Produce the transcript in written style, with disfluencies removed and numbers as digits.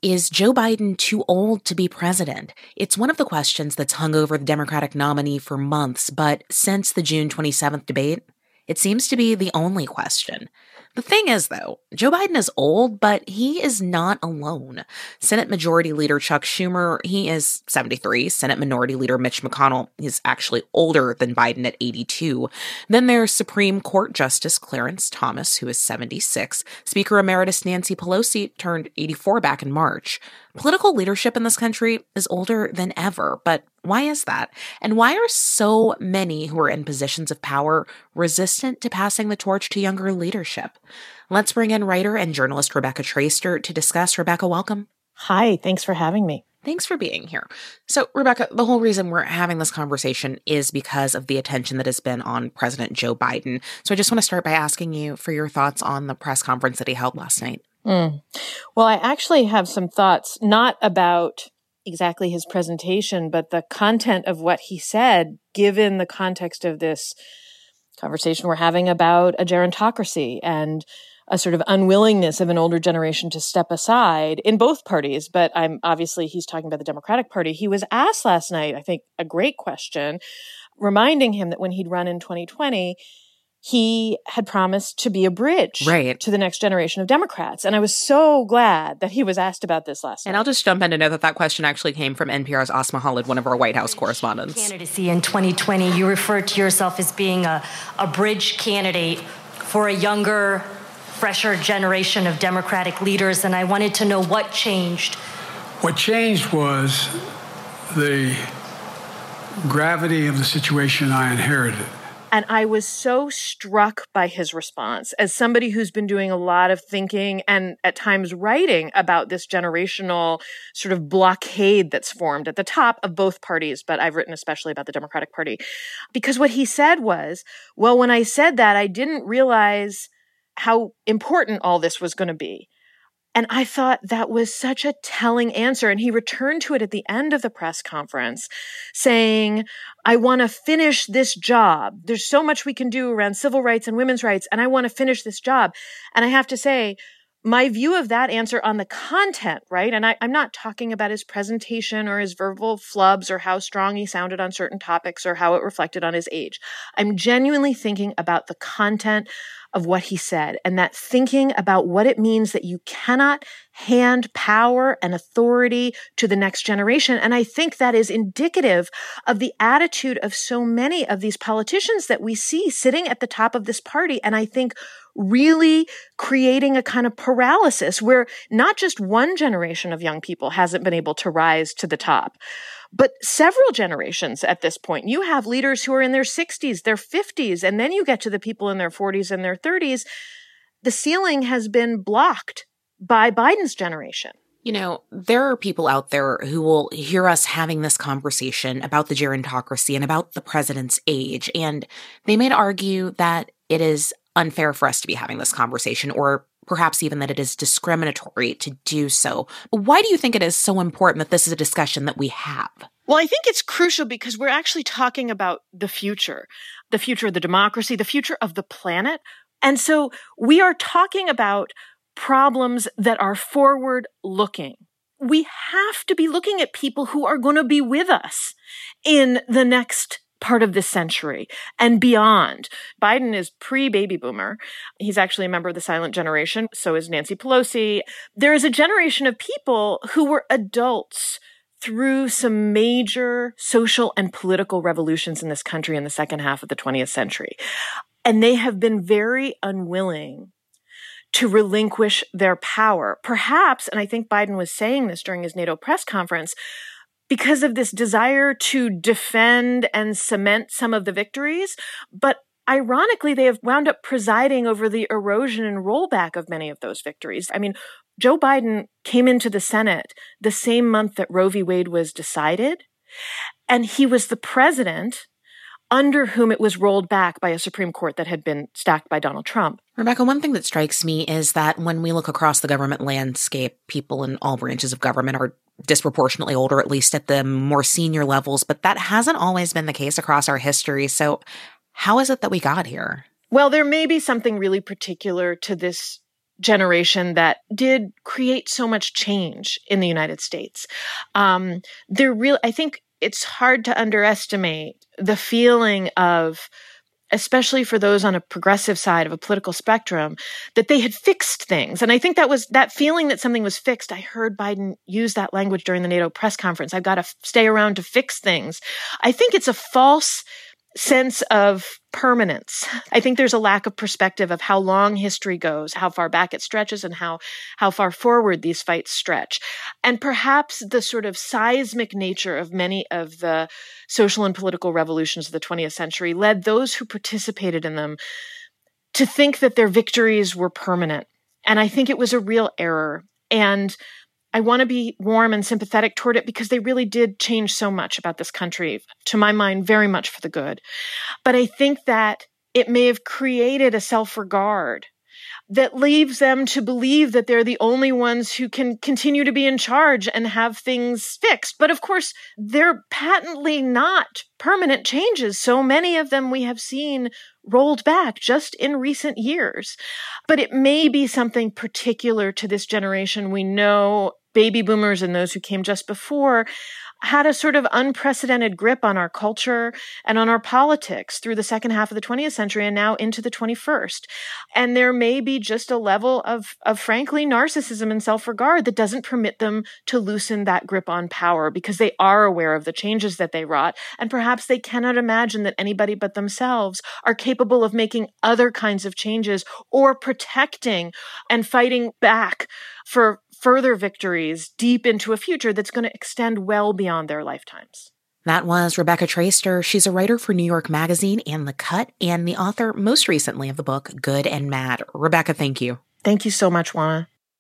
Is Joe Biden too old to be president? It's one of the questions that's hung over the Democratic nominee for months, but since the June 27th debate, it seems to be the only question. The thing is, though, Joe Biden is old, but he is not alone. Senate Majority Leader Chuck Schumer, he is 73. Senate Minority Leader Mitch McConnell is actually older than Biden at 82. Then there's Supreme Court Justice Clarence Thomas, who is 76. Speaker Emeritus Nancy Pelosi turned 84 back in March. Political leadership in this country is older than ever, but why is that? And why are so many who are in positions of power resistant to passing the torch to younger leadership? Let's bring in writer and journalist Rebecca Traister to discuss. Rebecca, welcome. Hi, thanks for having me. Thanks for being here. So, Rebecca, the whole reason we're having this conversation is because of the attention that has been on President Joe Biden. So I just want to start by asking you for your thoughts on the press conference that he held last night. Well, I actually have some thoughts, not about exactly his presentation, but the content of what he said, given the context of this conversation we're having about a gerontocracy and a sort of unwillingness of an older generation to step aside in both parties. But he's talking about the Democratic Party. He was asked last night, I think, a great question, reminding him that when he'd run in 2020, he had promised to be a bridge to the next generation of Democrats. And I was so glad that he was asked about this last night. And I'll just jump in to know that question actually came from NPR's Asma Khalid, one of our White House correspondents. Candidacy in 2020, you referred to yourself as being a bridge candidate for a younger, fresher generation of Democratic leaders. And I wanted to know what changed. What changed was the gravity of the situation I inherited. And I was so struck by his response as somebody who's been doing a lot of thinking and at times writing about this generational sort of blockade that's formed at the top of both parties. But I've written especially about the Democratic Party, because what he said was, well, when I said that, I didn't realize how important all this was going to be. And I thought that was such a telling answer. And he returned to it at the end of the press conference saying, I want to finish this job. There's so much we can do around civil rights and women's rights, and I want to finish this job. And I have to say, my view of that answer on the content, right? And I'm not talking about his presentation or his verbal flubs or how strong he sounded on certain topics or how it reflected on his age. I'm genuinely thinking about the content of what he said, and that thinking about what it means that you cannot hand power and authority to the next generation. And I think that is indicative of the attitude of so many of these politicians that we see sitting at the top of this party. And I think really creating a kind of paralysis where not just one generation of young people hasn't been able to rise to the top, but several generations at this point. You have leaders who are in their 60s, their 50s, and then you get to the people in their 40s and their 30s. The ceiling has been blocked by Biden's generation. You know, there are people out there who will hear us having this conversation about the gerontocracy and about the president's age, and they may argue that it is unfair for us to be having this conversation, or perhaps even that it is discriminatory to do so. Why do you think it is so important that this is a discussion that we have? Well, I think it's crucial because we're actually talking about the future of the democracy, the future of the planet. And so we are talking about problems that are forward-looking. We have to be looking at people who are going to be with us in the next part of this century and beyond. Biden is pre-baby boomer. He's actually a member of the silent generation. So is Nancy Pelosi. There is a generation of people who were adults through some major social and political revolutions in this country in the second half of the 20th century. And they have been very unwilling to relinquish their power. Perhaps, and I think Biden was saying this during his NATO press conference, because of this desire to defend and cement some of the victories. But ironically, they have wound up presiding over the erosion and rollback of many of those victories. I mean, Joe Biden came into the Senate the same month that Roe v. Wade was decided, and he was the president under whom it was rolled back by a Supreme Court that had been stacked by Donald Trump. Rebecca, one thing that strikes me is that when we look across the government landscape, people in all branches of government are disproportionately older, at least at the more senior levels, but that hasn't always been the case across our history. So how is it that we got here? Well, there may be something really particular to this generation that did create so much change in the United States. I think it's hard to underestimate the feeling of, especially for those on a progressive side of a political spectrum, that they had fixed things. And I think that was that feeling that something was fixed. I heard Biden use that language during the NATO press conference. I've got to stay around to fix things. I think it's a false sense of permanence. I think there's a lack of perspective of how long history goes, how far back it stretches, and how far forward these fights stretch. And perhaps the sort of seismic nature of many of the social and political revolutions of the 20th century led those who participated in them to think that their victories were permanent. And I think it was a real error. And I want to be warm and sympathetic toward it because they really did change so much about this country, to my mind, very much for the good. But I think that it may have created a self-regard that leaves them to believe that they're the only ones who can continue to be in charge and have things fixed. But of course, they're patently not permanent changes. So many of them we have seen rolled back just in recent years. But it may be something particular to this generation. We know baby boomers and those who came just before had a sort of unprecedented grip on our culture and on our politics through the second half of the 20th century and now into the 21st. And there may be just a level of frankly, narcissism and self-regard that doesn't permit them to loosen that grip on power because they are aware of the changes that they wrought. And perhaps they cannot imagine that anybody but themselves are capable of making other kinds of changes or protecting and fighting back for further victories deep into a future that's going to extend well beyond their lifetimes. That was Rebecca Traister. She's a writer for New York Magazine and The Cut, and the author most recently of the book Good and Mad. Rebecca, thank you. Thank you so much, Juana.